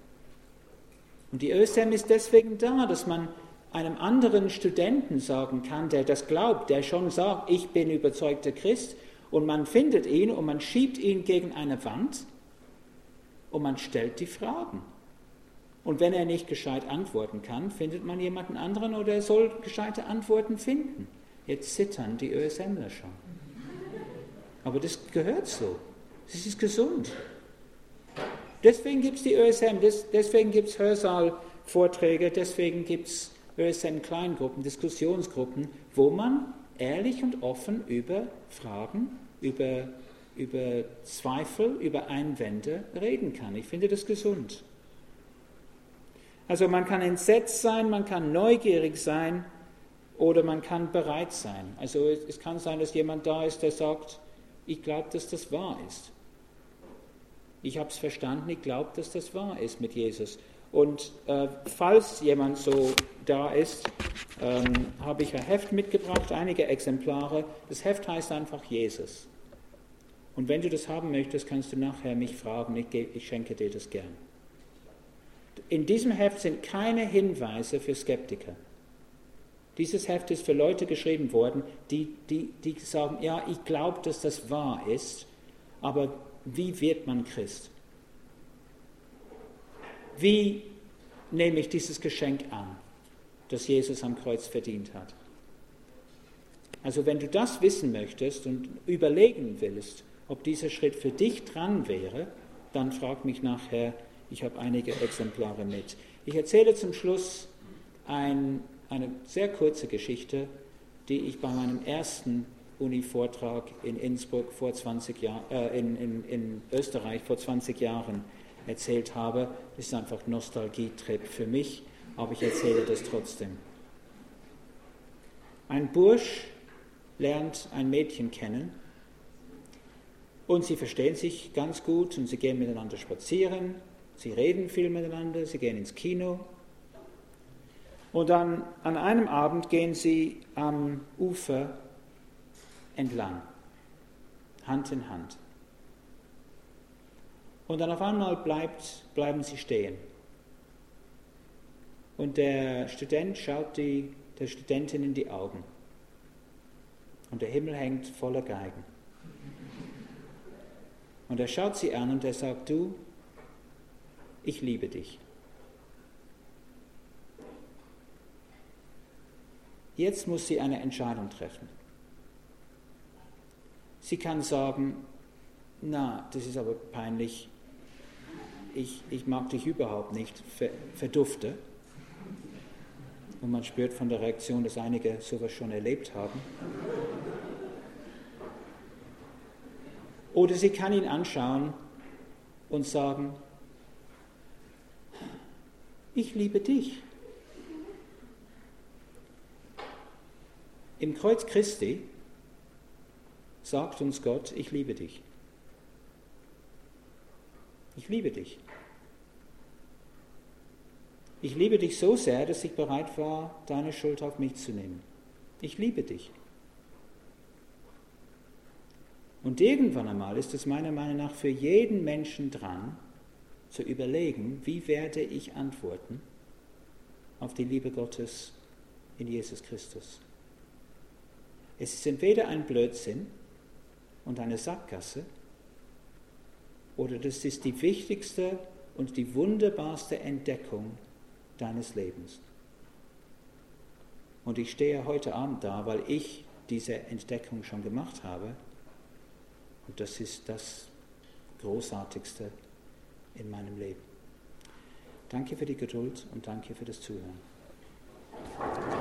Und die Ö S M ist deswegen da, dass man einem anderen Studenten sagen kann, der das glaubt, der schon sagt, ich bin überzeugter Christ, und man findet ihn und man schiebt ihn gegen eine Wand und man stellt die Fragen. Und wenn er nicht gescheit antworten kann, findet man jemanden anderen oder er soll gescheite Antworten finden. Jetzt zittern die ÖSMler schon. Aber das gehört so. Das ist gesund. Deswegen gibt es die Ö S M, deswegen gibt es Hörsaal-Vorträge, deswegen gibt es Ö S M-Kleingruppen, Diskussionsgruppen, wo man ehrlich und offen über Fragen, über, über Zweifel, über Einwände reden kann. Ich finde das gesund. Also man kann entsetzt sein, man kann neugierig sein oder man kann bereit sein. Also es, es kann sein, dass jemand da ist, der sagt, ich glaube, dass das wahr ist. Ich habe es verstanden, ich glaube, dass das wahr ist mit Jesus. Und äh, falls jemand so da ist, ähm, habe ich ein Heft mitgebracht, einige Exemplare. Das Heft heißt einfach Jesus. Und wenn du das haben möchtest, kannst du nachher mich fragen, ich, ich schenke dir das gern. In diesem Heft sind keine Hinweise für Skeptiker. Dieses Heft ist für Leute geschrieben worden, die, die, die sagen, ja, ich glaube, dass das wahr ist, aber wie wird man Christ? Wie nehme ich dieses Geschenk an, das Jesus am Kreuz verdient hat? Also wenn du das wissen möchtest und überlegen willst, ob dieser Schritt für dich dran wäre, dann frag mich nachher, ich habe einige Exemplare mit. Ich erzähle zum Schluss ein, eine sehr kurze Geschichte, die ich bei meinem ersten Uni-Vortrag in Innsbruck vor zwanzig Jahren, äh, in, in, in Österreich vor zwanzig Jahren erzählt habe. Das ist einfach ein Nostalgietrip für mich, aber ich erzähle das trotzdem. Ein Bursch lernt ein Mädchen kennen und sie verstehen sich ganz gut und sie gehen miteinander spazieren. Sie reden viel miteinander, sie gehen ins Kino. Und dann an einem Abend gehen sie am Ufer entlang, Hand in Hand. Und dann auf einmal bleibt, bleiben sie stehen. Und der Student schaut die, der Studentin in die Augen. Und der Himmel hängt voller Geigen. Und er schaut sie an und er sagt, du, ich liebe dich. Jetzt muss sie eine Entscheidung treffen. Sie kann sagen, na, das ist aber peinlich, ich, ich mag dich überhaupt nicht, verdufte. Und man spürt von der Reaktion, dass einige sowas schon erlebt haben. Oder sie kann ihn anschauen und sagen, ich liebe dich. Im Kreuz Christi sagt uns Gott, ich liebe dich. Ich liebe dich. Ich liebe dich so sehr, dass ich bereit war, deine Schuld auf mich zu nehmen. Ich liebe dich. Und irgendwann einmal ist es meiner Meinung nach für jeden Menschen dran, zu überlegen, wie werde ich antworten auf die Liebe Gottes in Jesus Christus. Es ist entweder ein Blödsinn und eine Sackgasse, oder das ist die wichtigste und die wunderbarste Entdeckung deines Lebens. Und ich stehe heute Abend da, weil ich diese Entdeckung schon gemacht habe. Und das ist das Großartigste in meinem Leben. Danke für die Geduld und danke für das Zuhören.